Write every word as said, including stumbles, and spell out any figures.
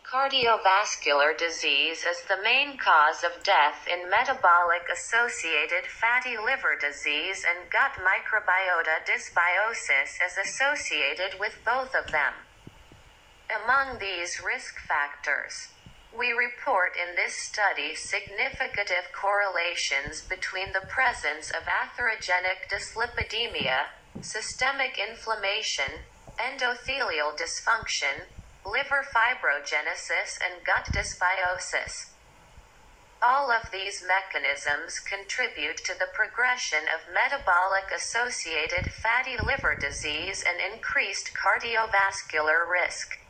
Cardiovascular disease is the main cause of death in metabolic-associated fatty liver disease, and gut microbiota dysbiosis is associated with both of them. Among these risk factors, we report in this study significant correlations between the presence of atherogenic dyslipidemia, systemic inflammation, endothelial dysfunction, liver fibrogenesis, and gut dysbiosis. All of these mechanisms contribute to the progression of metabolic-associated fatty liver disease and increased cardiovascular risk.